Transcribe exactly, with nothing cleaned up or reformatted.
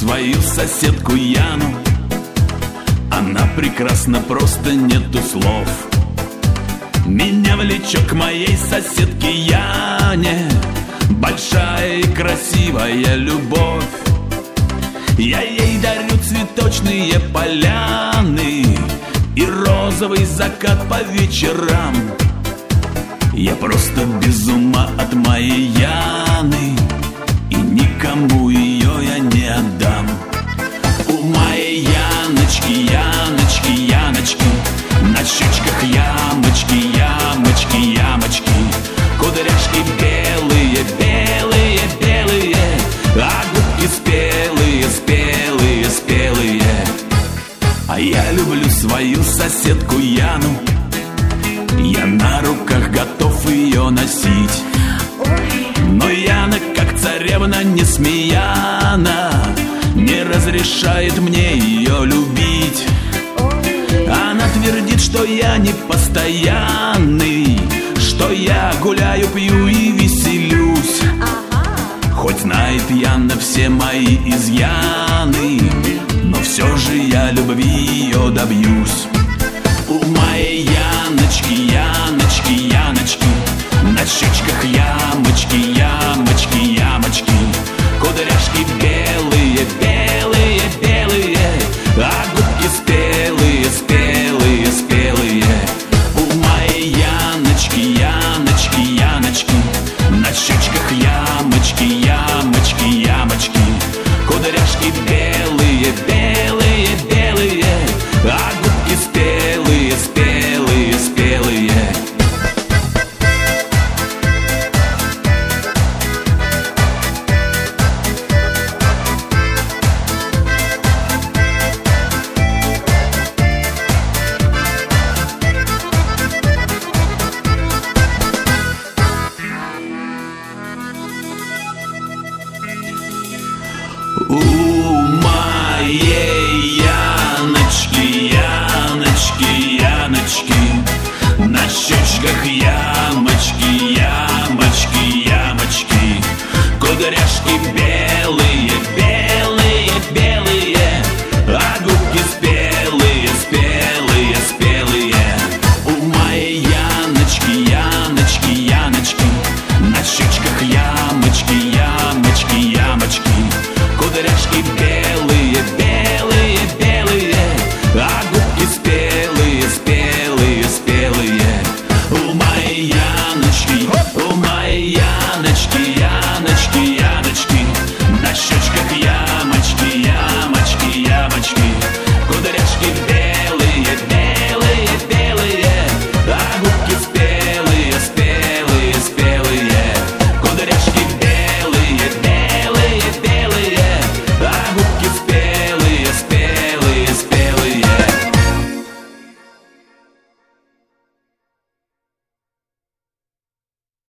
свою соседку Яну. Она прекрасна, просто нету слов. Меня влечет к моей соседке Яне большая и красивая любовь. Я ей дарю цветочные поляны и розовый закат по вечерам. Я просто без ума от моей Яны, и никому ее я не отдам. У моей Яночки, Яночки, Яночки, на щечках ямочки, ямочки, ямочки, кудряшки белые, белые, белые, а губки спелые, спелые, спелые. А я люблю свою соседку Яну, я на руках готов ее носить. Но Яна, как царевна Несмеяна, не разрешает мне ее любить. Она твердит, что я не постоянный, что я гуляю, пью и веселюсь. Хоть знает Яна все мои изъяны, но все же я любви ее добьюсь. У моей Яночки, Яночки, Яночки, на щечках ямочки, ямочки, ямочки, кудряшки белые, белые, белые, а губки спелые, спелые, спелые. У моей Яночки, Яночки, Яночки, на щечках ямочки, ямочки, ямочки, кудряшки белые, белые, белые, а губки спелые, спелые, спелые. У моей Яночки, Яночки, Яночки, на щечках ямочки, ямочки, ямочки, кудряшки белые, белые, белые, а губки спелые, спелые, спелые. У моей Яночки, Яночки, Яночки, на щечках ямочки, ямочки, ямочки, кудряшки